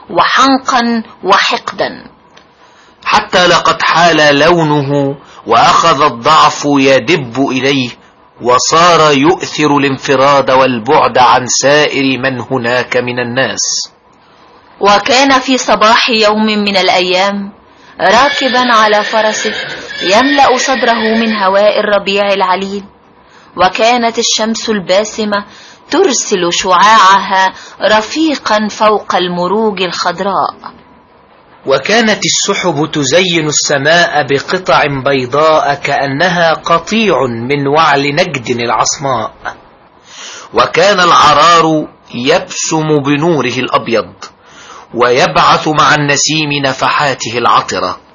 وحنقا وحقدا، حتى لقد حال لونه وأخذ الضعف يدب إليه، وصار يؤثر الانفراد والبعد عن سائر من هناك من الناس. وكان في صباح يوم من الأيام راكبا على فرسه يملأ صدره من هواء الربيع العليل، وكانت الشمس الباسمة ترسل شعاعها رفيقا فوق المروج الخضراء، وكانت السحب تزين السماء بقطع بيضاء كأنها قطيع من وعل نجد العصماء، وكان العرار يبسم بنوره الأبيض ويبعث مع النسيم نفحاته العطرة.